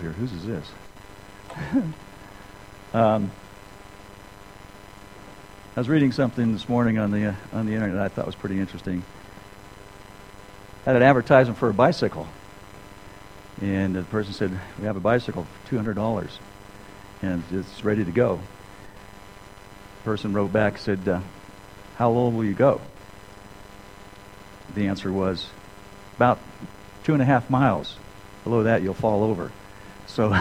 here. Whose is this? I was reading something this morning on the internet I thought was pretty interesting. Had an advertisement for a bicycle, and the person said, "We have a bicycle for $200, and it's ready to go." The person wrote back, said, "How low will you go?" The answer was, "About 2.5 miles. Below that, you'll fall over." So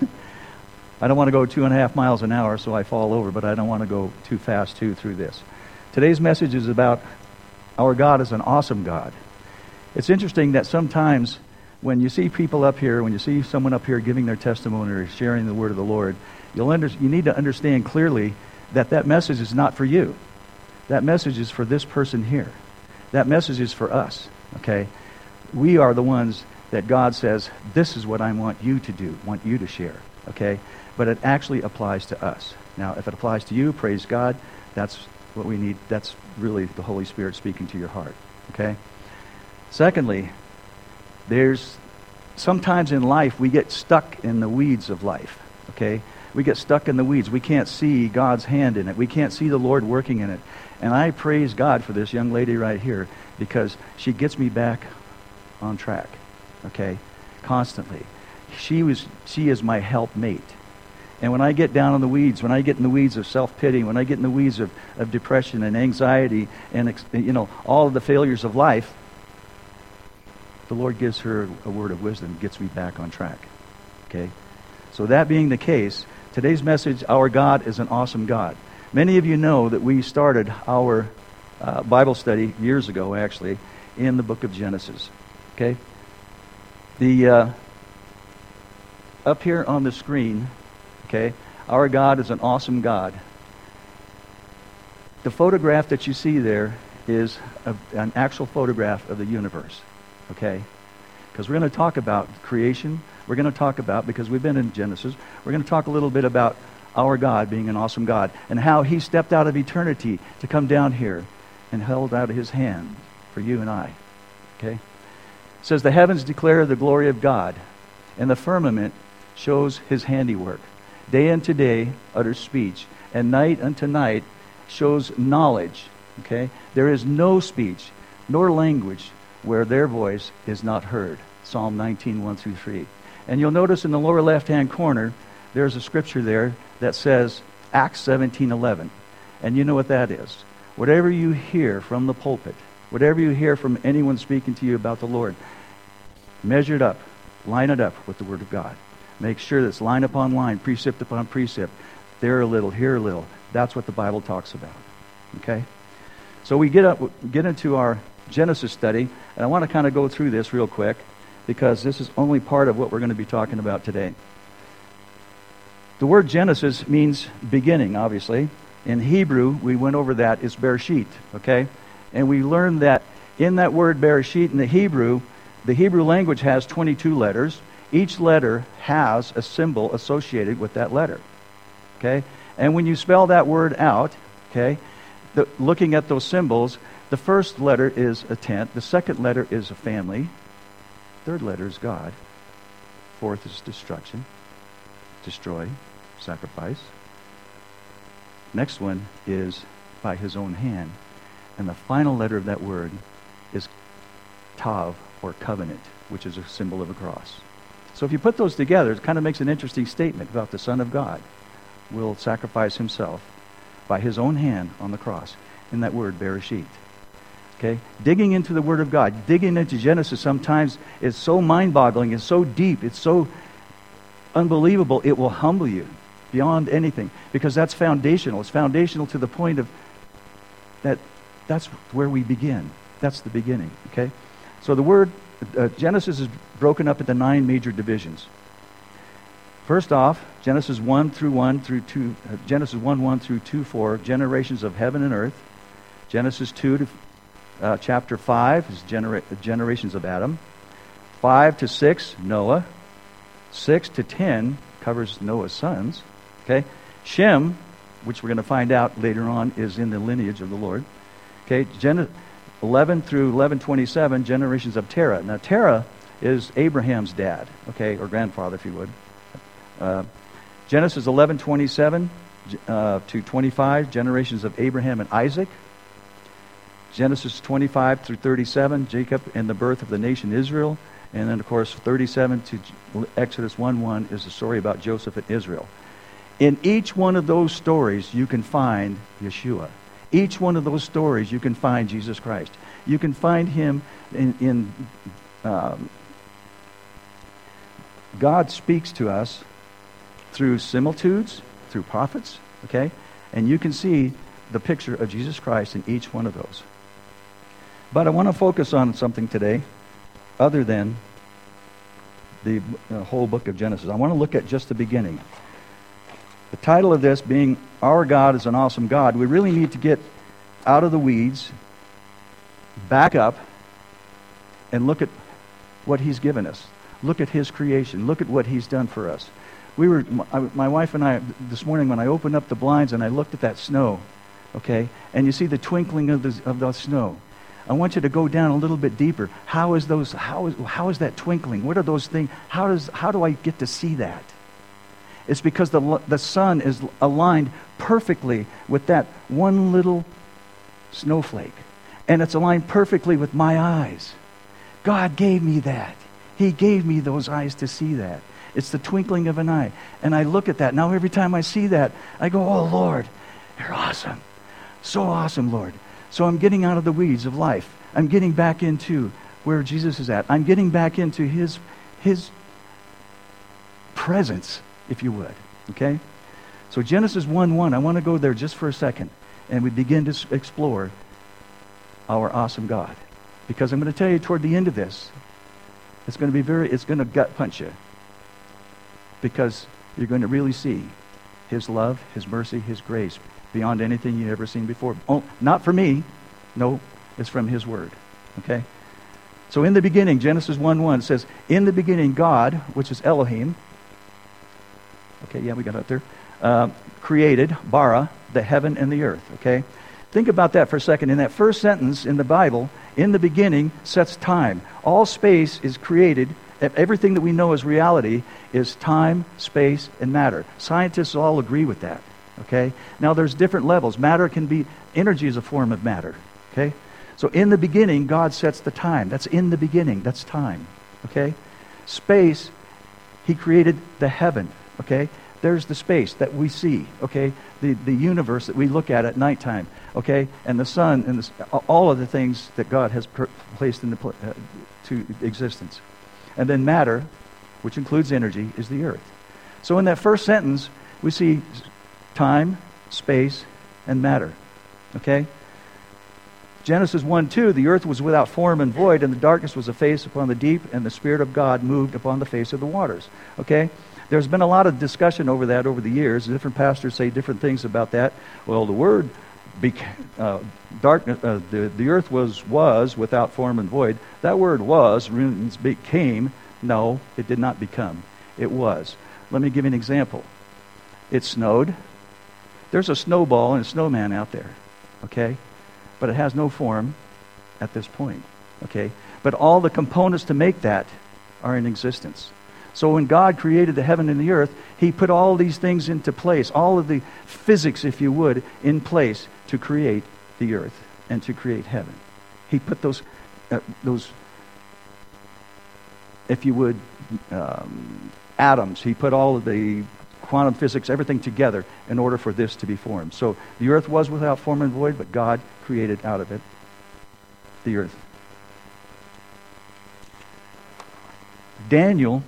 I don't want to go 2.5 miles an hour, so I fall over, but I don't want to go too fast, too, through this. Today's message is about our God is an awesome God. It's interesting that sometimes when you see people up here, when you see someone up here giving their testimony or sharing the word of the Lord, you need to understand clearly that that message is not for you. That message is for this person here. That message is for us, okay? We are the ones that God says, this is what I want you to do, want you to share, okay? But it actually applies to us. Now, if it applies to you, praise God, that's what we need. That's really the Holy Spirit speaking to your heart, okay? Secondly, there's sometimes in life we get stuck in the weeds of life, okay? We get stuck in the weeds. We can't see God's hand in it. We can't see the Lord working in it. And I praise God for this young lady right here because she gets me back on track, okay, constantly. She is my helpmate. And when I get down in the weeds, when I get in the weeds of self-pity, when I get in the weeds of depression and anxiety and, all of the failures of life, the Lord gives her a word of wisdom, gets me back on track, okay? So that being the case, today's message, our God is an awesome God. Many of you know that we started our Bible study years ago, actually, in the book of Genesis, okay? The up here on the screen, okay, our God is an awesome God. The photograph that you see there is an actual photograph of the universe, okay? Because we're going to talk about creation. We're going to talk about, because we've been in Genesis, we're going to talk a little bit about our God being an awesome God and how He stepped out of eternity to come down here and held out His hand for you and I, okay? It says, the heavens declare the glory of God, and the firmament shows His handiwork. Day unto day utters speech, and night unto night shows knowledge. Okay? There is no speech nor language where their voice is not heard. Psalm 19, 1 through 3. And you'll notice in the lower left-hand corner, there's a scripture there that says Acts 17:11. And you know what that is. Whatever you hear from the pulpit, whatever you hear from anyone speaking to you about the Lord, measure it up, line it up with the Word of God. Make sure that it's line upon line, precept upon precept. There a little, here a little. That's what the Bible talks about. Okay? So we get into our Genesis study, and I want to kind of go through this real quick because this is only part of what we're going to be talking about today. The word Genesis means beginning, obviously. In Hebrew, we went over that, it's Bereshit, okay? And we learned that in that word Bereshit in the Hebrew language has 22 letters. Each letter has a symbol associated with that letter, okay? And when you spell that word out, okay, looking at those symbols, the first letter is a tent, the second letter is a family, third letter is God, fourth is destruction, destroy, sacrifice. Next one is by His own hand. And the final letter of that word is Tav, or covenant, which is a symbol of a cross. So if you put those together, it kind of makes an interesting statement about the Son of God will sacrifice Himself by His own hand on the cross in that word, Bereshit. Okay? Digging into the Word of God, digging into Genesis sometimes is so mind-boggling, it's so deep, it's so unbelievable, it will humble you beyond anything because that's foundational. It's foundational to the point of that's where we begin. That's the beginning, okay? So the word Genesis is broken up into 9 major divisions. First off, Genesis 1 through 1 through 2, Genesis 1 through 2:4, generations of heaven and earth. Genesis 2 to chapter 5 is generations of Adam. 5 to 6, Noah. 6 to 10 covers Noah's sons. Okay, Shem, which we're going to find out later on, is in the lineage of the Lord. Okay, 11 through 11:27, generations of Terah. Now, Terah is Abraham's dad, okay, or grandfather, if you would. Genesis 11:27 to 25, generations of Abraham and Isaac. Genesis 25 through 37, Jacob and the birth of the nation Israel. And then, of course, 37 to Exodus 1:1 is the story about Joseph and Israel. In each one of those stories, you can find Yeshua. Each one of those stories, you can find Jesus Christ. You can find him in God speaks to us through similitudes, through prophets, okay? And you can see the picture of Jesus Christ in each one of those. But I want to focus on something today other than the whole book of Genesis. I want to look at just the beginning. The title of this being Our God is an Awesome God. We really need to get out of the weeds, back up, and look at what he's given us. Look at his creation. Look at what he's done for us. My wife and I, this morning when I opened up the blinds and I looked at that snow, okay, and you see the twinkling of the snow. I want you to go down a little bit deeper. How is that twinkling? What are those things? How do I get to see that? It's because the sun is aligned perfectly with that one little snowflake. And it's aligned perfectly with my eyes. God gave me that. He gave me those eyes to see that. It's the twinkling of an eye. And I look at that. Now every time I see that, I go, oh, Lord, you're awesome. So awesome, Lord. So I'm getting out of the weeds of life. I'm getting back into where Jesus is at. I'm getting back into his presence, if you would. Okay? So Genesis 1:1, I want to go there just for a second. And we begin to explore our awesome God. Because I'm going to tell you toward the end of this, it's going to gut punch you. Because you're going to really see his love, his mercy, his grace beyond anything you've ever seen before. Oh, not for me. No, it's from his word. Okay? So in the beginning, Genesis 1:1 says, in the beginning God, which is Elohim, okay, yeah, we got it there, created, bara, the heaven and the earth. Okay? Think about that for a second. In that first sentence in the Bible, in the beginning sets time. All space is created. Everything that we know as reality is time, space, and matter. Scientists all agree with that. Okay? Now there's different levels. Matter can be, energy is a form of matter. Okay? So in the beginning, God sets the time. That's in the beginning. That's time. Okay? Space, he created the heaven. Okay? There's the space that we see. Okay? The universe that we look at nighttime. Okay? And the sun and all of the things that God has placed to existence. And then matter, which includes energy, is the earth. So in that first sentence, we see time, space, and matter. Okay? Genesis 1:2, the earth was without form and void, and the darkness was a face upon the deep, and the Spirit of God moved upon the face of the waters. Okay? There's been a lot of discussion over that over the years. Different pastors say different things about that. Well, the word darkness, the earth was without form and void. That word was means became. No, it did not become. It was. Let me give you an example. It snowed. There's a snowball and a snowman out there. Okay? But it has no form at this point. Okay? But all the components to make that are in existence. So when God created the heaven and the earth, he put all these things into place, all of the physics, if you would, in place to create the earth and to create heaven. He put those if you would, atoms. He put all of the quantum physics, everything together in order for this to be formed. So the earth was without form and void, but God created out of it the earth. Daniel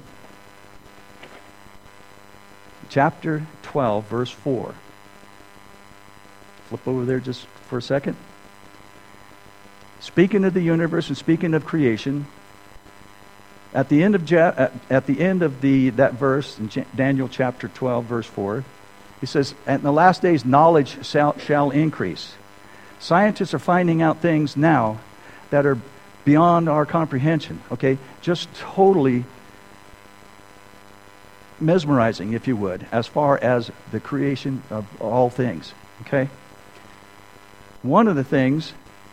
chapter 12, verse 4. Flip over there just for a second. Speaking of the universe and speaking of creation, at the end of that verse in Daniel chapter 12, verse 4, he says, "In the last days, knowledge shall increase." Scientists are finding out things now that are beyond our comprehension. Okay, just totally mesmerizing, if you would, as far as the creation of all things. Okay? One of the things,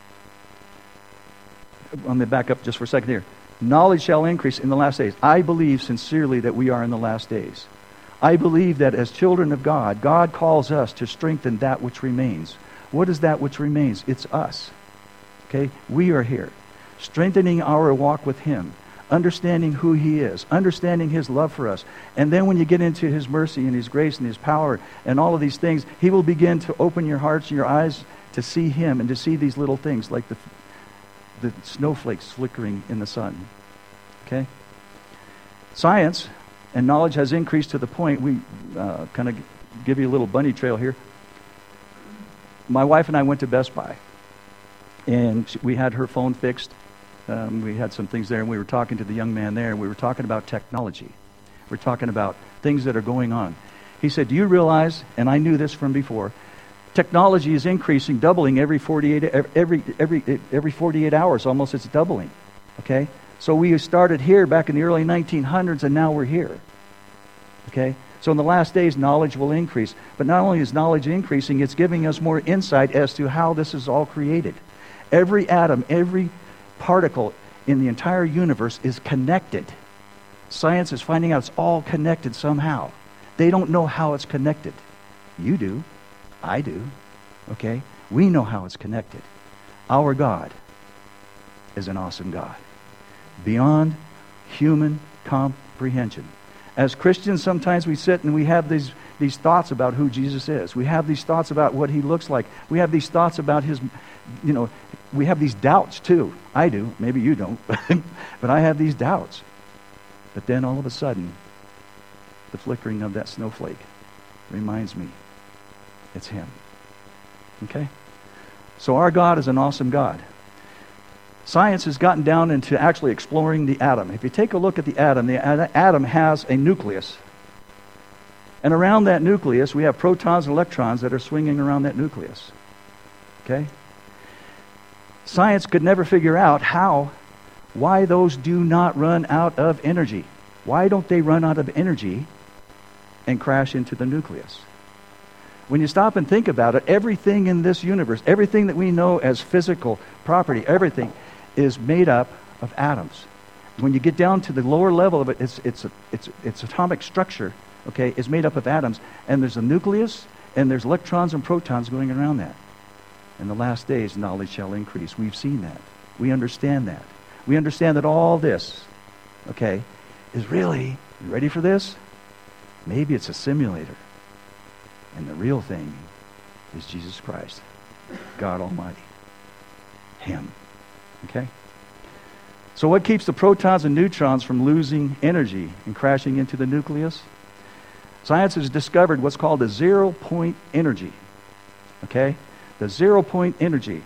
let me back up just for a second here. Knowledge shall increase in the last days. I believe sincerely that we are in the last days. I believe that as children of God, God calls us to strengthen that which remains. What is that which remains? It's us. Okay? We are here. Strengthening our walk with Him. Understanding who He is. Understanding His love for us. And then when you get into His mercy and His grace and His power and all of these things, He will begin to open your hearts and your eyes to see Him and to see these little things like the snowflakes flickering in the sun. Okay? Science and knowledge has increased to the point, we kind of give you a little bunny trail here. My wife and I went to Best Buy, and we had her phone fixed. We had some things there, and we were talking to the young man there, and we were talking about technology. We're talking about things that are going on. He said, do you realize, and I knew this from before, technology is increasing, doubling every 48 hours, almost it's doubling. Okay? So we started here back in the early 1900s, and now we're here. Okay? So in the last days, knowledge will increase. But not only is knowledge increasing, it's giving us more insight as to how this is all created. Every atom, every particle in the entire universe is connected. Science is finding out it's all connected somehow. They don't know how it's connected. You do. I do. Okay? We know how it's connected. Our God is an awesome God. Beyond human comprehension. As Christians, sometimes we sit and we have these thoughts about who Jesus is. We have these thoughts about what He looks like. We have these thoughts about His, we have these doubts too. I do. Maybe you don't. But I have these doubts. But then all of a sudden, the flickering of that snowflake reminds me it's Him. Okay? So our God is an awesome God. Science has gotten down into actually exploring the atom. If you take a look at the atom has a nucleus. And around that nucleus, we have protons and electrons that are swinging around that nucleus. Okay? Science could never figure out why those do not run out of energy. Why don't they run out of energy and crash into the nucleus? When you stop and think about it, everything in this universe, everything that we know as physical property, everything is made up of atoms. When you get down to the lower level of it, its atomic structure, okay, is made up of atoms, and there's a nucleus, and there's electrons and protons going around that. In the last days, knowledge shall increase. We've seen that. We understand that. We understand that all this, okay, is really, you ready for this? Maybe it's a simulator. And the real thing is Jesus Christ, God Almighty. Him. Okay? So what keeps the protons and neutrons from losing energy and crashing into the nucleus? Science has discovered what's called a zero-point energy. Okay? The zero-point energy.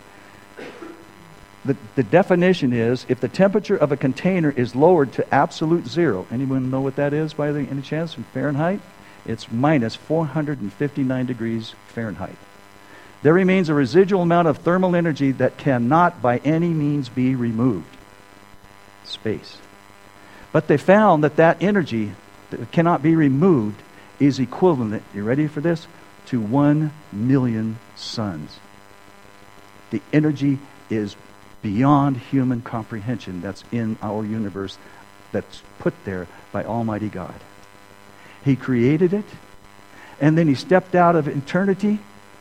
The definition is if the temperature of a container is lowered to absolute zero. Anyone know what that is by any chance in Fahrenheit? It's minus 459 degrees Fahrenheit. There remains a residual amount of thermal energy that cannot by any means be removed. Space. But they found that energy that cannot be removed is equivalent, you ready for this? To 1 million suns. The energy is beyond human comprehension that's in our universe, that's put there by Almighty God. He created it, and then He stepped out of eternity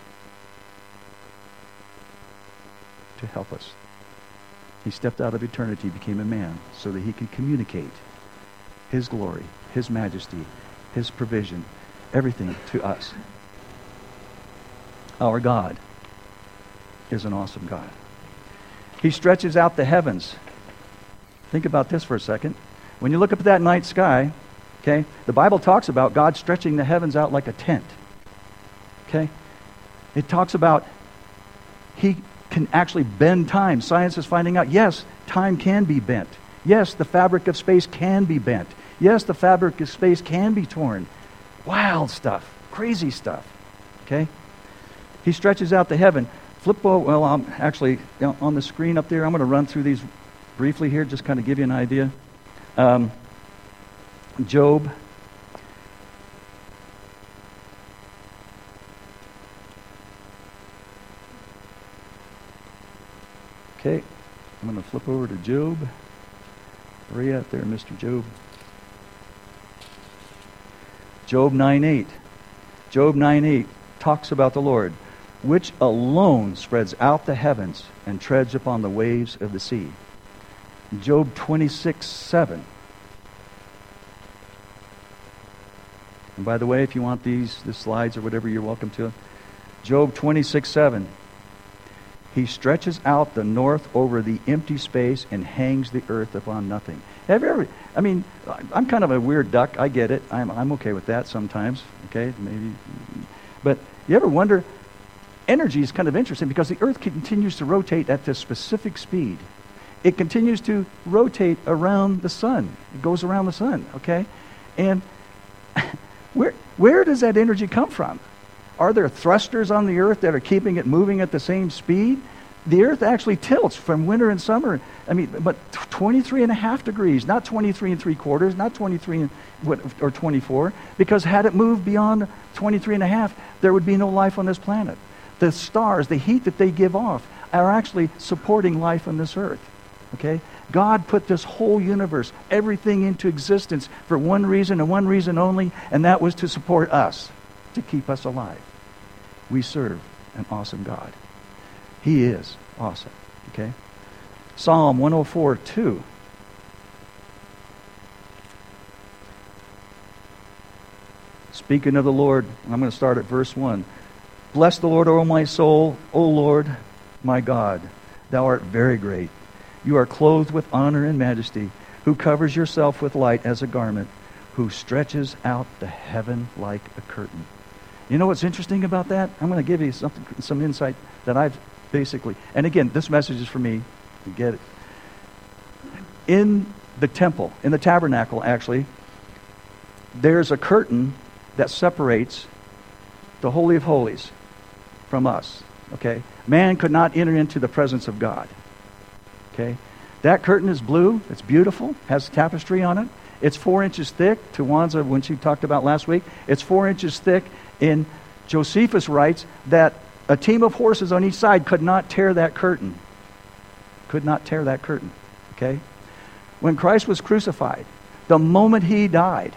to help us. He stepped out of eternity, became a man, so that He could communicate His glory, His majesty, His provision, everything to us. Our God is an awesome God. He stretches out the heavens. Think about this for a second. When you look up at that night sky, okay, the Bible talks about God stretching the heavens out like a tent. Okay? It talks about He can actually bend time. Science is finding out, yes, time can be bent. Yes, the fabric of space can be bent. Yes, the fabric of space can be torn. Wild stuff. Crazy stuff. Okay? He stretches out the heaven. I'm actually on the screen up there. I'm going to run through these briefly here, just kind of give you an idea. Job. Okay, I'm going to flip over to Job. Where are you at there, Mr. Job? Job 9:8. Job 9:8 talks about the Lord, which alone spreads out the heavens and treads upon the waves of the sea. Job 26:7. And by the way, if you want the slides or whatever, you're welcome to. Job 26:7. He stretches out the north over the empty space and hangs the earth upon nothing. Have you ever, I'm kind of a weird duck. I get it. I'm okay with that sometimes. Okay, maybe. But you ever wonder, energy is kind of interesting because the earth continues to rotate at this specific speed. It continues to rotate around the sun. It goes around the sun, okay? And where does that energy come from? Are there thrusters on the earth that are keeping it moving at the same speed? The earth actually tilts from winter and summer. But 23.5 degrees, not 23 3/4, not 23 or 24, because had it moved beyond 23.5, there would be no life on this planet. The stars, the heat that they give off, are actually supporting life on this earth. Okay? God put this whole universe, everything into existence for one reason and one reason only, and that was to support us, to keep us alive. We serve an awesome God. He is awesome. Okay? Psalm 104:2. Speaking of the Lord, I'm going to start at verse 1. Bless the Lord, O my soul, O Lord, my God. Thou art very great. You are clothed with honor and majesty, who covers yourself with light as a garment, who stretches out the heaven like a curtain. You know what's interesting about that? I'm going to give you some insight that I've basically, and again, this message is for me. You get it. In the temple, in the tabernacle, actually, there's a curtain that separates the Holy of Holies from us. Okay? Man could not enter into the presence of God. Okay? That curtain is blue. It's beautiful. Has tapestry on it. It's 4 inches thick. Tawanza, when she talked about last week, it's 4 inches thick. And Josephus writes that a team of horses on each side could not tear that curtain. Could not tear that curtain. Okay? When Christ was crucified, the moment he died,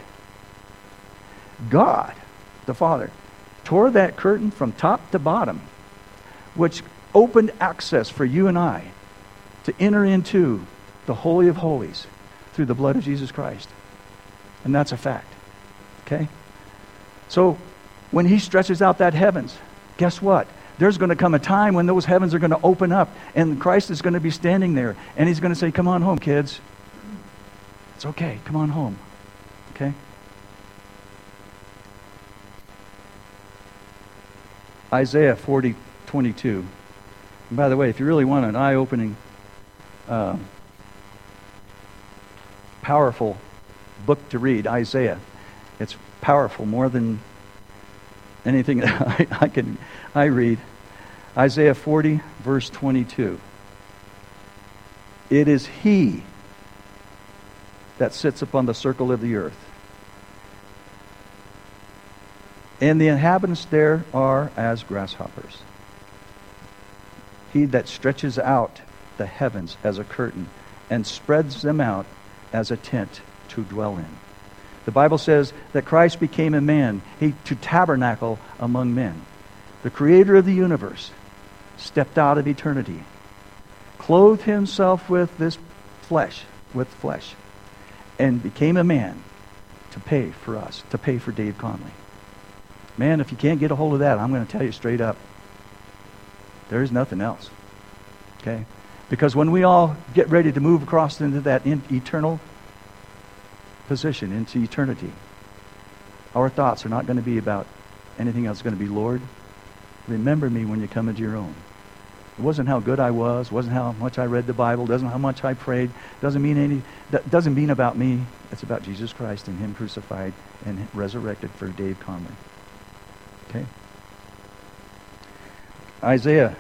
God, the Father, tore that curtain from top to bottom, which opened access for you and I to enter into the Holy of Holies through the blood of Jesus Christ. And that's a fact. Okay? So, when he stretches out that heavens, guess what? There's going to come a time when those heavens are going to open up and Christ is going to be standing there and he's going to say, come on home, kids. It's okay. Come on home. Okay? Isaiah 40:22. And by the way, if you really want an eye-opening, powerful book to read, Isaiah. It's powerful more than anything that I read. Isaiah 40, verse 22. It is he that sits upon the circle of the earth, and the inhabitants there are as grasshoppers. He that stretches out the heavens as a curtain and spreads them out as a tent to dwell in. The Bible says that Christ became a man, to tabernacle among men. The creator of the universe stepped out of eternity, clothed himself with flesh, and became a man to pay for us, to pay for Dave Conley. Man, if you can't get a hold of that, I'm going to tell you straight up, there is nothing else. Okay? Because when we all get ready to move across into that eternal position, into eternity, our thoughts are not going to be about anything else. It's going to be, Lord, remember me when you come into your own. It wasn't how good I was, wasn't how much I read the Bible, doesn't how much I prayed, doesn't mean about me. It's about Jesus Christ and him crucified and resurrected for Dave Conley. Okay? Isaiah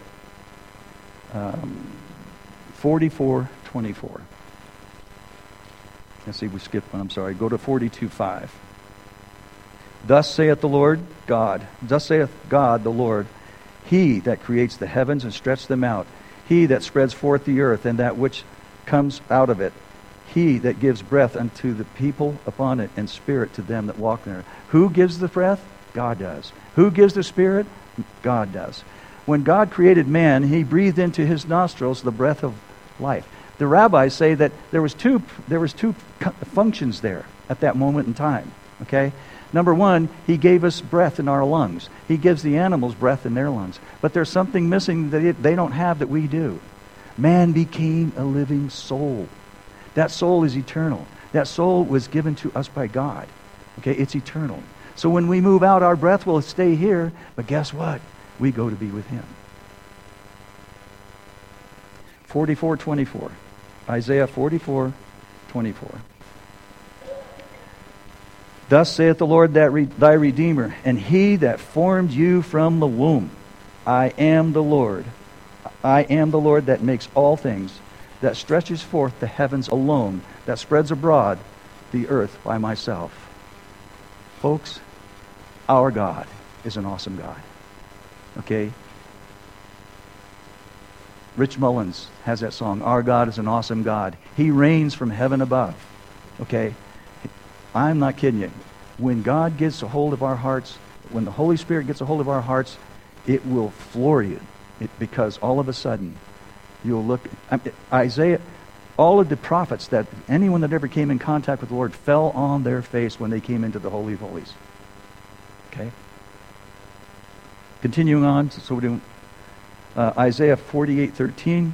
44:24. Let's see, we skipped one. I'm sorry. Go to 42:5. Thus saith the Lord God. Thus saith God the Lord, he that creates the heavens and stretches them out, he that spreads forth the earth and that which comes out of it, He that gives breath unto the people upon it, and spirit to them that walk there. Who gives the breath? God does. Who gives the spirit? God does. When God created man, he breathed into his nostrils the breath of life. The rabbis say that there was two functions there at that moment in time. Okay? Number one, he gave us breath in our lungs. He gives the animals breath in their lungs. But there's something missing that they don't have that we do. Man became a living soul. That soul is eternal. That soul was given to us by God. Okay? It's eternal. So when we move out, our breath will stay here. But guess what? We go to be with him. 44:24. Isaiah 44:24. Thus saith the Lord thy Redeemer, and he that formed you from the womb. I am the Lord. I am the Lord that makes all things, that stretches forth the heavens alone, that spreads abroad the earth by myself. Folks, our God is an awesome God. Okay? Rich Mullins has that song, Our God is an Awesome God. He reigns from heaven above. Okay? I'm not kidding you. When God gets a hold of our hearts, when the Holy Spirit gets a hold of our hearts, it will floor you. Because all of a sudden, you'll look... Isaiah, all of the prophets, that anyone that ever came in contact with the Lord fell on their face when they came into the Holy of Holies. Okay? Continuing on, so we're doing Isaiah 48:13.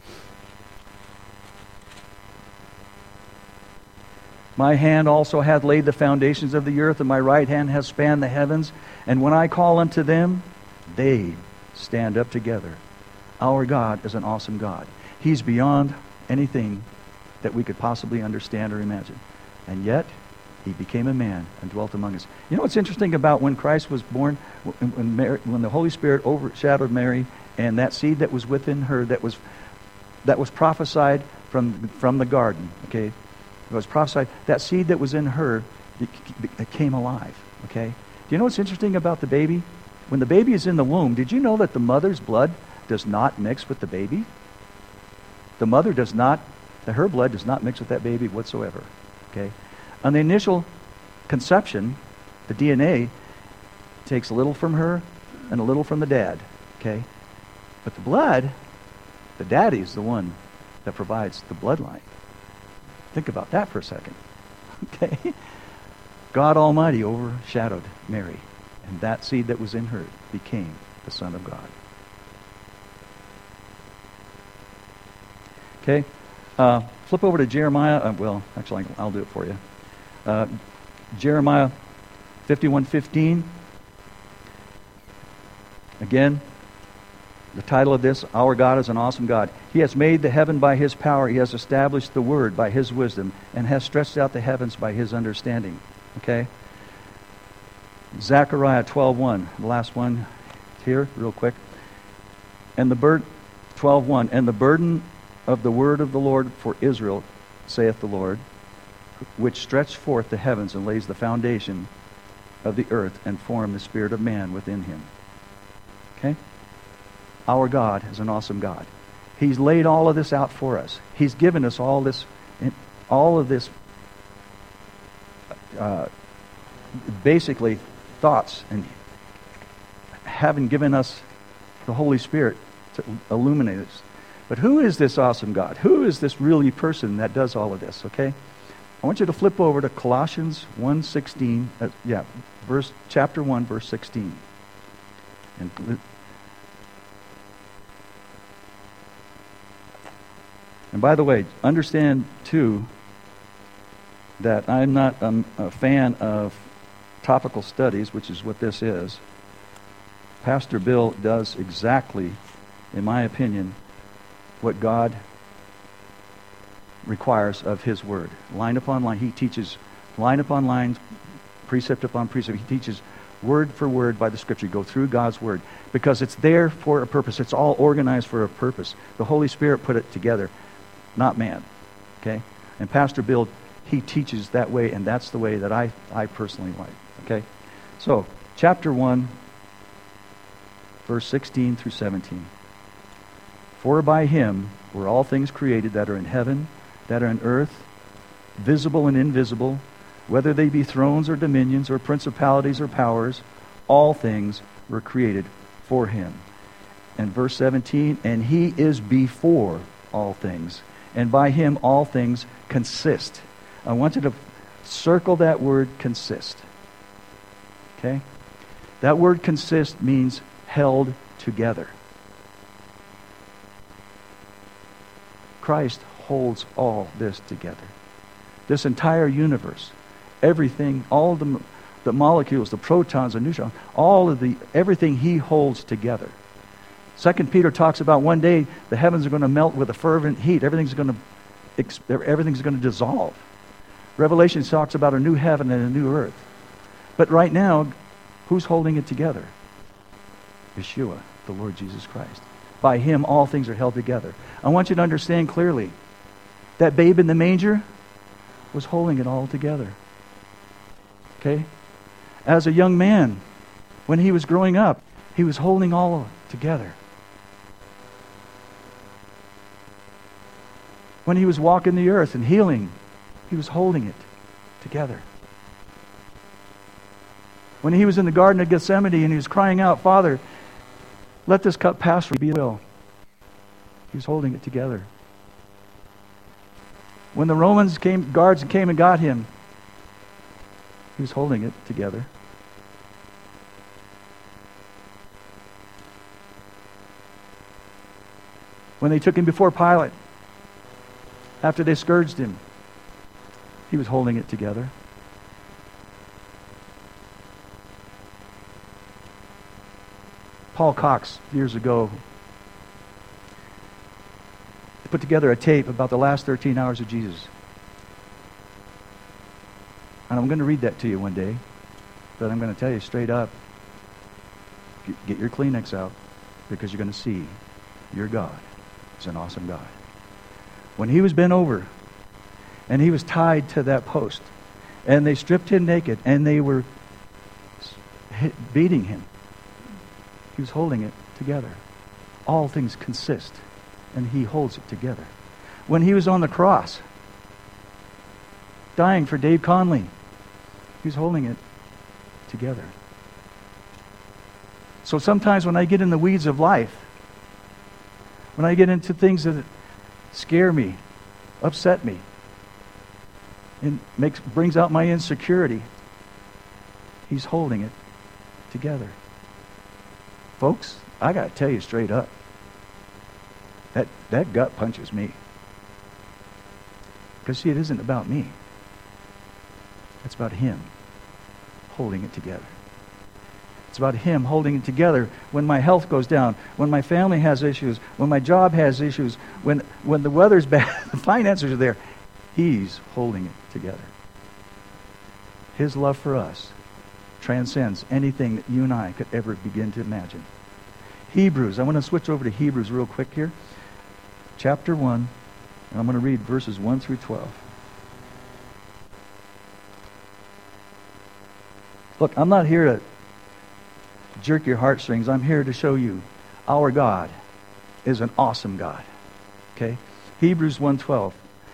My hand also hath laid the foundations of the earth, and my right hand hath spanned the heavens. And when I call unto them, they stand up together. Our God is an awesome God. He's beyond anything that we could possibly understand or imagine. And yet, he became a man and dwelt among us. You know what's interesting about when Christ was born, when the Holy Spirit overshadowed Mary, and that seed that was within her, that was prophesied from the garden, okay? It was prophesied, that seed that was in her, it came alive, okay? Do you know what's interesting about the baby? When the baby is in the womb, did you know that the mother's blood does not mix with the baby? The mother does not, her blood does not mix with that baby whatsoever, okay? On the initial conception, the DNA takes a little from her and a little from the dad, okay? But the blood, the daddy is the one that provides the bloodline. Think about that for a second, okay? God Almighty overshadowed Mary, and that seed that was in her became the Son of God. Okay? Flip over to Jeremiah. Well, actually, I'll do it for you. Jeremiah 51:15. Again, the title of this, Our God is an Awesome God. He has made the heaven by his power. He has established the word by his wisdom, and has stretched out the heavens by his understanding. Okay? Zechariah 12:1, the last one here, real quick. And the 12:1, and the burden of the word of the Lord for Israel, saith the Lord, which stretched forth the heavens and lays the foundation of the earth and formed the spirit of man within him. Okay? Our God is an awesome God. He's laid all of this out for us. He's given us all of this basically thoughts, and having given us the Holy Spirit to illuminate us. But who is this awesome God? Who is this really person that does all of this? Okay? I want you to flip over to Colossians 1:16. Chapter 1, verse 16. And by the way, understand too that I'm not a fan of topical studies, which is what this is. Pastor Bill does exactly, in my opinion, what God requires of his word. Line upon line. He teaches line upon line, precept upon precept. He teaches word for word by the scripture. Go through God's word. Because it's there for a purpose. It's all organized for a purpose. The Holy Spirit put it together, not man. Okay? And Pastor Bill, he teaches that way, and that's the way that I personally like. Okay? So, chapter 1, verse 16 through 17. For by him were all things created that are in heaven, that are in earth, visible and invisible, whether they be thrones or dominions or principalities or powers, all things were created for him. And verse 17, and he is before all things, and by him all things consist. I want you to circle that word consist. Okay? That word consist means held together. Christ holds all this together. This entire universe, everything, all the molecules, the protons, the neutrons, everything he holds together. 2 Peter talks about one day the heavens are going to melt with a fervent heat. Everything's going to dissolve. Revelation talks about a new heaven and a new earth. But right now, who's holding it together? Yeshua, the Lord Jesus Christ. By him, all things are held together. I want you to understand clearly that babe in the manger was holding it all together. Okay? As a young man, when he was growing up, he was holding all together. When he was walking the earth and healing, he was holding it together. When he was in the Garden of Gethsemane and he was crying out, Father, let this cup pass from me, be your will. He was holding it together. When the guards came and got him, he was holding it together. When they took him before Pilate, after they scourged him, he was holding it together. Paul Cox, years ago, put together a tape about the last 13 hours of Jesus. And I'm going to read that to you one day, but I'm going to tell you straight up, get your Kleenex out, because you're going to see your God is an awesome God. When he was bent over, and he was tied to that post, and they stripped him naked, and they were beating him, he was holding it together. All things consist, and he holds it together. When he was on the cross, dying for Dave Conley, he was holding it together. So sometimes when I get in the weeds of life, when I get into things that scare me, upset me, and brings out my insecurity, he's holding it together. Folks, I got to tell you straight up, that gut punches me. Because see, it isn't about me. It's about him holding it together. It's about him holding it together when my health goes down, when my family has issues, when my job has issues, when the weather's bad, the finances are there. He's holding it together. His love for us transcends anything that you and I could ever begin to imagine. Hebrews. I want to switch over to Hebrews real quick here. Chapter 1. And I'm going to read verses 1 through 12. Look, I'm not here to jerk your heartstrings. I'm here to show you our God is an awesome God. Okay? Hebrews 1:12.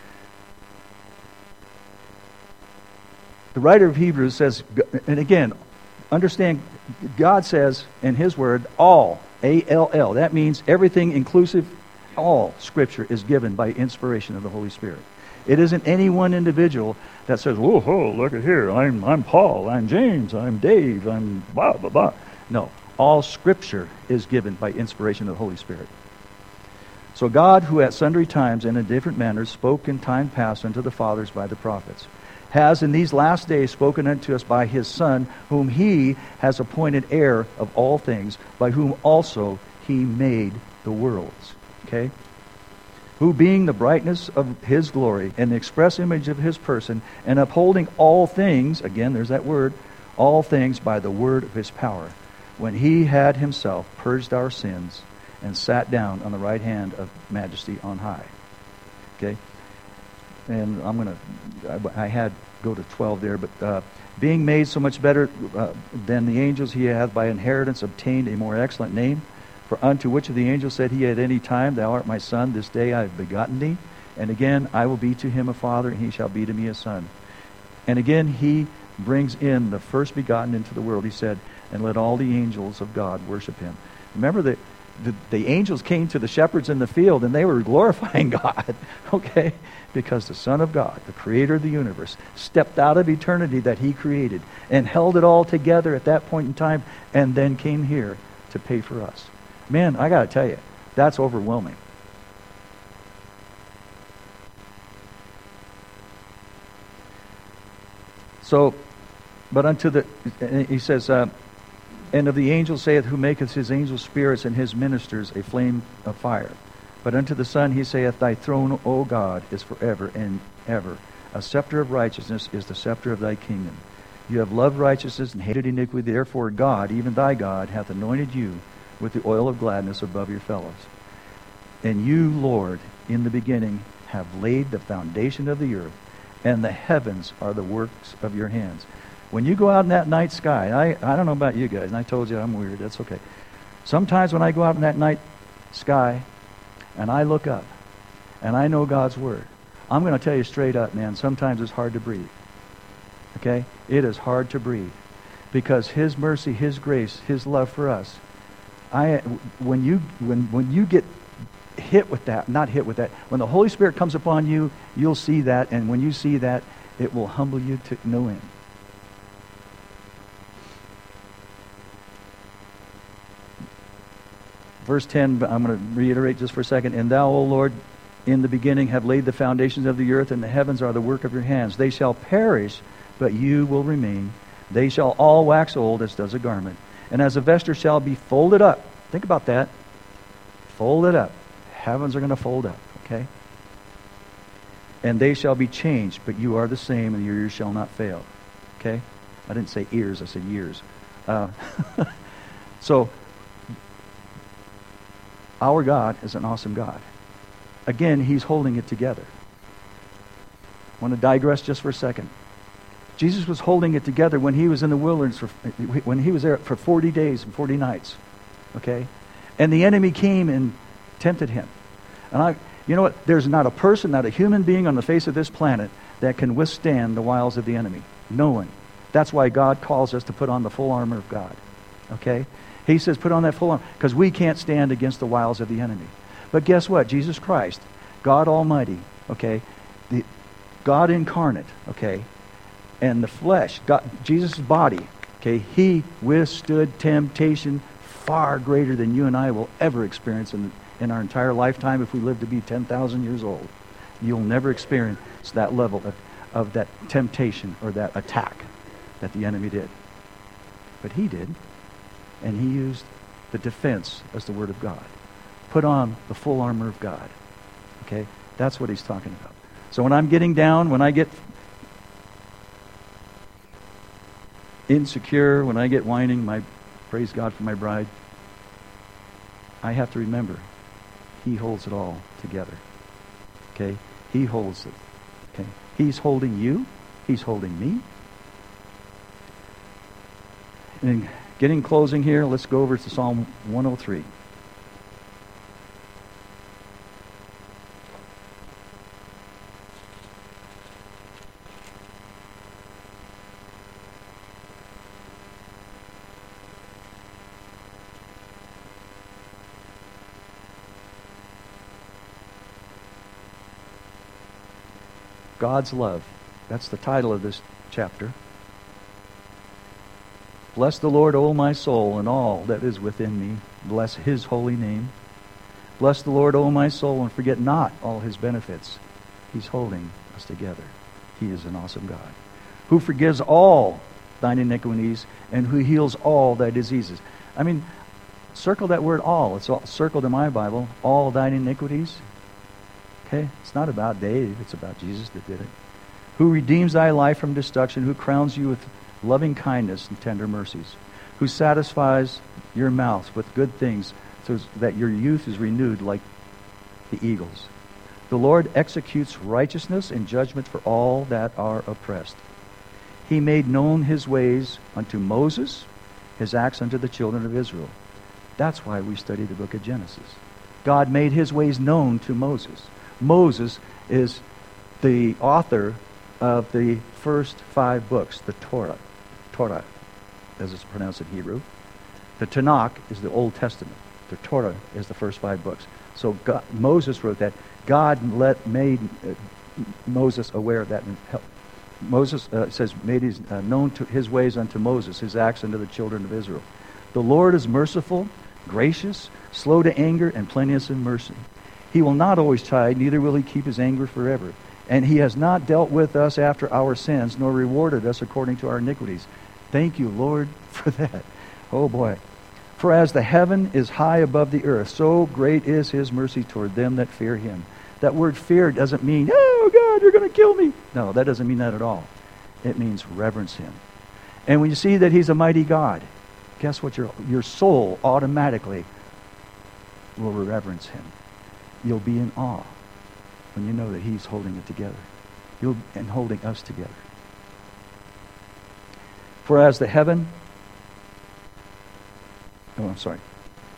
The writer of Hebrews says, and again, understand, God says in his word, all, A-L-L. That means everything inclusive, all Scripture is given by inspiration of the Holy Spirit. It isn't any one individual that says, whoa, look at here, I'm Paul, I'm James, I'm Dave, I'm blah, blah, blah. No, all Scripture is given by inspiration of the Holy Spirit. So God, who at sundry times and in different manners spoke in time past unto the fathers by the prophets, has in these last days spoken unto us by his Son, whom he has appointed heir of all things, by whom also he made the worlds. Okay? Who being the brightness of his glory and the express image of his person, and upholding all things, again there's that word, all things by the word of his power, when he had himself purged our sins and sat down on the right hand of majesty on high. Okay? And I had go to 12 there, but being made so much better than the angels, he hath by inheritance obtained a more excellent name. For unto which of the angels said he at any time, Thou art my son, this day I have begotten thee? And again, I will be to him a father, and he shall be to me a son. And again, he brings in the first begotten into the world. He said, and let all the angels of God worship him. Remember that the angels came to the shepherds in the field, and they were glorifying God, okay? Because the Son of God, the creator of the universe, stepped out of eternity that he created and held it all together at that point in time, and then came here to pay for us. Man, I got to tell you, that's overwhelming. So, but he says, and of the angels saith, who maketh his angels spirits and his ministers a flame of fire. But unto the Son he saith, thy throne, O God, is forever and ever. A scepter of righteousness is the scepter of thy kingdom. You have loved righteousness and hated iniquity. Therefore God, even thy God, hath anointed you with the oil of gladness above your fellows. And you, Lord, in the beginning have laid the foundation of the earth, and the heavens are the works of your hands. When you go out in that night sky, I don't know about you guys, and I told you I'm weird, that's okay. Sometimes when I go out in that night sky, and I look up, and I know God's Word, I'm going to tell you straight up, man, sometimes it's hard to breathe. Okay? It is hard to breathe. Because His mercy, His grace, His love for us, when you get hit with that, not hit with that, when the Holy Spirit comes upon you, you'll see that, and when you see that, it will humble you to no end. Verse 10, I'm going to reiterate just for a second. And thou, O Lord, in the beginning have laid the foundations of the earth, and the heavens are the work of your hands. They shall perish, but you will remain. They shall all wax old, as does a garment. And as a vesture shall be folded up. Think about that. Folded up. Heavens are going to fold up, okay? And they shall be changed, but you are the same, and your years shall not fail. Okay? I didn't say ears, I said years. So, our God is an awesome God. Again, He's holding it together. I want to digress just for a second. Jesus was holding it together when He was in the wilderness, when He was there for 40 days and 40 nights. Okay? And the enemy came and tempted Him. And you know what? There's not a person, not a human being on the face of this planet that can withstand the wiles of the enemy. No one. That's why God calls us to put on the full armor of God. Okay? He says put on that full armor because we can't stand against the wiles of the enemy. But guess what? Jesus Christ, God Almighty, okay, the God incarnate, okay, and the flesh, Jesus' body, okay, He withstood temptation far greater than you and I will ever experience in our entire lifetime if we live to be 10,000 years old. You'll never experience that level of that temptation or that attack that the enemy did. But He did. And He used the defense as the Word of God. Put on the full armor of God. Okay? That's what He's talking about. So when I'm getting down, when I get insecure, when I get whining, praise God for my bride, I have to remember He holds it all together. Okay? He holds it. Okay? He's holding you. He's holding me. And getting closing here, let's go over to Psalm 103. God's love. That's the title of this chapter. Bless the Lord, O my soul, and all that is within me. Bless His holy name. Bless the Lord, O my soul, and forget not all His benefits. He's holding us together. He is an awesome God. Who forgives all thine iniquities, and who heals all thy diseases. I mean, circle that word all. It's all circled in my Bible. All thine iniquities. Okay? It's not about Dave. It's about Jesus that did it. Who redeems thy life from destruction, who crowns you with loving kindness and tender mercies, who satisfies your mouth with good things so that your youth is renewed like the eagles. The Lord executes righteousness and judgment for all that are oppressed. He made known His ways unto Moses, His acts unto the children of Israel. That's why we study the book of Genesis. God made His ways known to Moses. Moses is the author of the first 5 books, the Torah, as it's pronounced in Hebrew. The Tanakh is the Old Testament. The Torah is the first 5 books. So Moses wrote that. God made Moses aware of that. Moses says, made known to his ways unto Moses, his acts unto the children of Israel. The Lord is merciful, gracious, slow to anger, and plenteous in mercy. He will not always chide, neither will he keep his anger forever. And he has not dealt with us after our sins, nor rewarded us according to our iniquities. Thank you, Lord, for that. Oh boy. For as the heaven is high above the earth, so great is his mercy toward them that fear him. That word fear doesn't mean, oh God, you're going to kill me. No, that doesn't mean that at all. It means reverence him. And when you see that he's a mighty God, guess what? Your soul automatically will reverence him. You'll be in awe when you know that he's holding it together. And holding us together. For as the heaven... Oh, I'm sorry.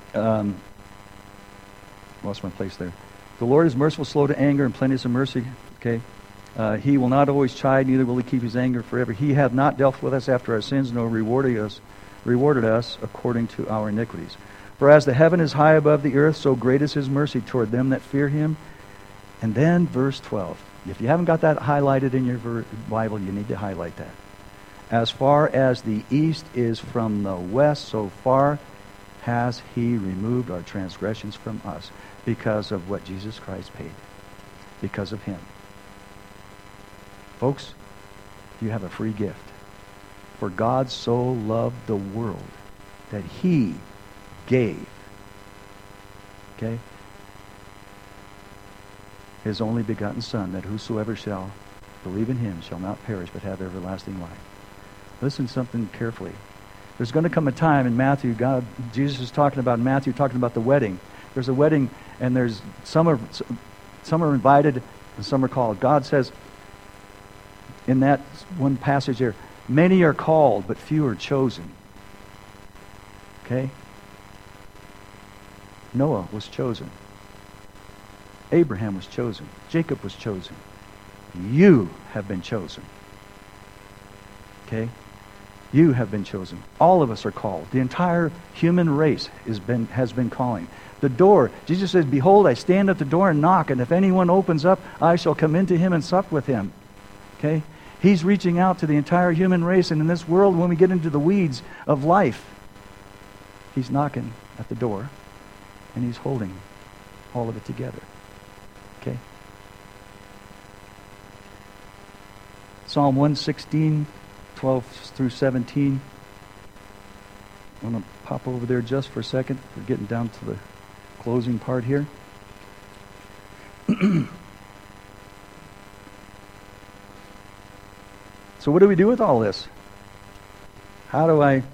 Lost my place there. The Lord is merciful, slow to anger, and plenteous in mercy. Okay. He will not always chide, neither will he keep his anger forever. He hath not dealt with us after our sins, nor rewarded us according to our iniquities. For as the heaven is high above the earth, so great is his mercy toward them that fear him. And then verse 12. If you haven't got that highlighted in your Bible, you need to highlight that. As far as the east is from the west, so far has he removed our transgressions from us, because of what Jesus Christ paid. Because of him. Folks, you have a free gift. For God so loved the world that he gave, okay, his only begotten Son, that whosoever shall believe in him shall not perish but have everlasting life. Listen something carefully. There's going to come a time in Matthew, Jesus is talking about the wedding. There's a wedding, and there's some are invited and some are called. God says in that one passage there, many are called, but few are chosen. Okay? Noah was chosen. Abraham was chosen. Jacob was chosen. You have been chosen. Okay? You have been chosen. All of us are called. The entire human race has been calling. The door, Jesus says, behold, I stand at the door and knock, and if anyone opens up, I shall come into him and sup with him. Okay? He's reaching out to the entire human race, and in this world, when we get into the weeds of life, he's knocking at the door, and he's holding all of it together. Okay? Psalm 116, 12 through 17. I'm going to pop over there just for a second. We're getting down to the closing part here. So what do we do with all this? How do I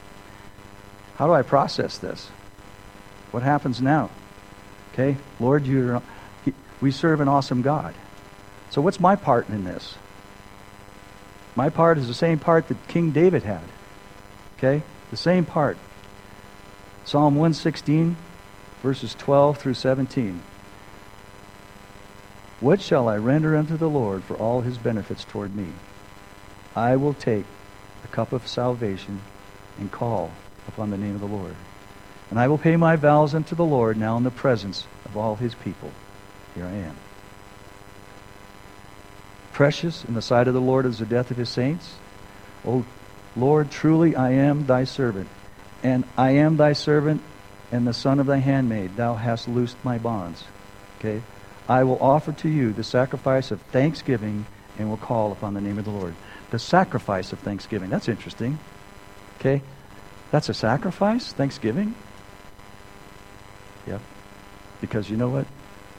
process this? What happens now? Okay, Lord, we serve an awesome God. So what's my part in this? My part is the same part that King David had. Okay? The same part. Psalm 116, verses 12 through 17. What shall I render unto the Lord for all his benefits toward me? I will take the cup of salvation and call upon the name of the Lord. And I will pay my vows unto the Lord now in the presence of all his people. Here I am. Precious in the sight of the Lord is the death of his saints. O Lord, truly I am thy servant, and I am thy servant and the son of thy handmaid. Thou hast loosed my bonds. Okay? I will offer to you the sacrifice of thanksgiving and will call upon the name of the Lord. The sacrifice of thanksgiving. That's interesting. Okay? That's a sacrifice? Thanksgiving? Yep. Because you know what?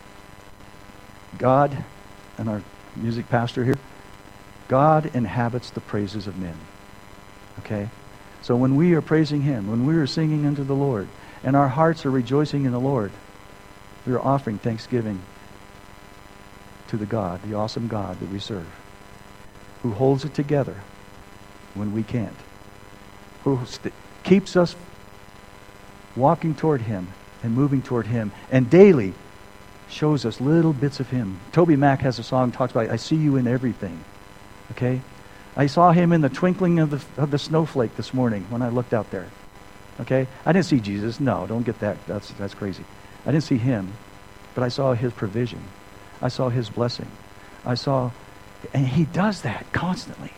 God, and our music pastor here, God inhabits the praises of men. Okay? So when we are praising him, when we are singing unto the Lord, and our hearts are rejoicing in the Lord, we are offering thanksgiving to the God, the awesome God that we serve, who holds it together when we can't, who keeps us walking toward him and moving toward him, and daily shows us little bits of him. Toby Mac has a song that talks about, I see you in everything. Okay? I saw him in the twinkling of the snowflake this morning when I looked out there. Okay? I didn't see Jesus. No, don't get that. That's crazy. I didn't see him, but I saw his provision. I saw his blessing. And he does that constantly.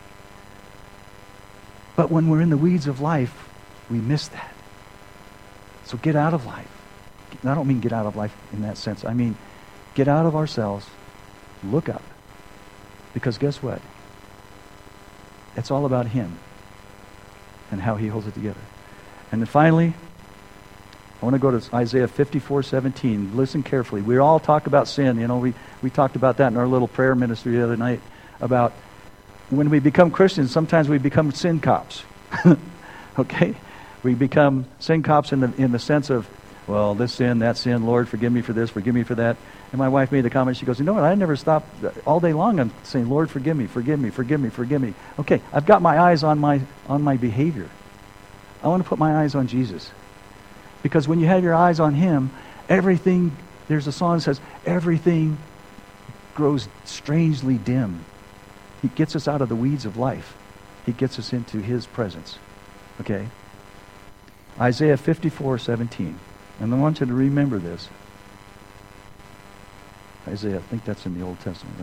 But when we're in the weeds of life, we miss that. So get out of life. I don't mean get out of life in that sense. I mean, get out of ourselves, look up. Because guess what? It's all about him and how he holds it together. And then finally, I want to go to Isaiah 54:17. Listen carefully. We all talk about sin. You know, we talked about that in our little prayer ministry the other night, about when we become Christians, sometimes we become sin cops. Okay? We become sin cops in the sense of, well, this sin, that sin, Lord, forgive me for this, forgive me for that. And my wife made the comment, she goes, you know what, I never stop, all day long I'm saying, Lord, forgive me, forgive me, forgive me, forgive me. Okay, I've got my eyes on my behavior. I want to put my eyes on Jesus. Because when you have your eyes on him, everything, there's a song that says, everything grows strangely dim. He gets us out of the weeds of life. He gets us into his presence. Okay? Isaiah 54:17. And I want you to remember this. Isaiah, I think that's in the Old Testament,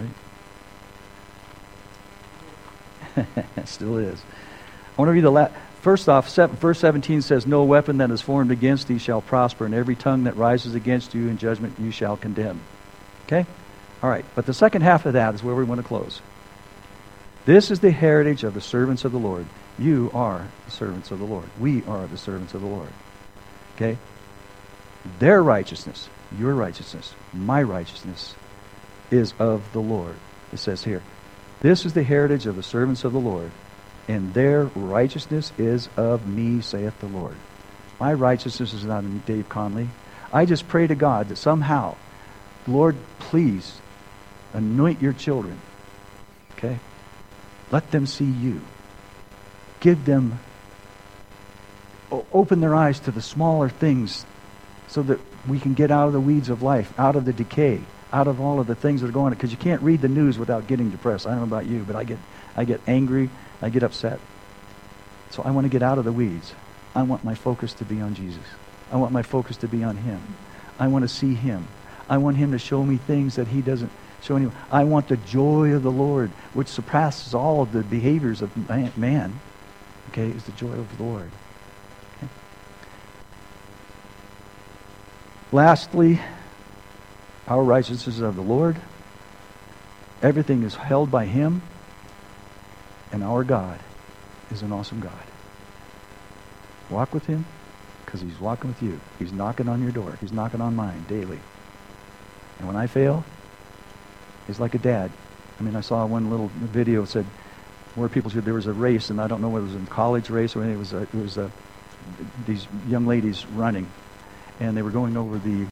right? It still is. I want to read the first off, verse 17 says, no weapon that is formed against thee shall prosper, and every tongue that rises against you in judgment you shall condemn. Okay? All right. But the second half of that is where we want to close. This is the heritage of the servants of the Lord. You are the servants of the Lord. We are the servants of the Lord. Okay? Their righteousness, your righteousness, my righteousness is of the Lord. It says here, this is the heritage of the servants of the Lord, and their righteousness is of me, saith the Lord. My righteousness is not in Dave Conley. I just pray to God that somehow, Lord, please anoint your children. Okay? Let them see you. Give them, open their eyes to the smaller things so that we can get out of the weeds of life, out of the decay, out of all of the things that are going on. Because you can't read the news without getting depressed. I don't know about you, but I get angry, I get upset. So I want to get out of the weeds. I want my focus to be on Jesus. I want my focus to be on him. I want to see him. I want him to show me things that he doesn't show anyone. I want the joy of the Lord, which surpasses all of the behaviors of man. Okay, is the joy of the Lord. Okay. Lastly, our righteousness is of the Lord. Everything is held by him. And our God is an awesome God. Walk with him because he's walking with you. He's knocking on your door. He's knocking on mine daily. And when I fail, he's like a dad. I mean, I saw one little video that said where people said there was a race, and I don't know whether it was a college race or anything. It was these young ladies running, and they were going over the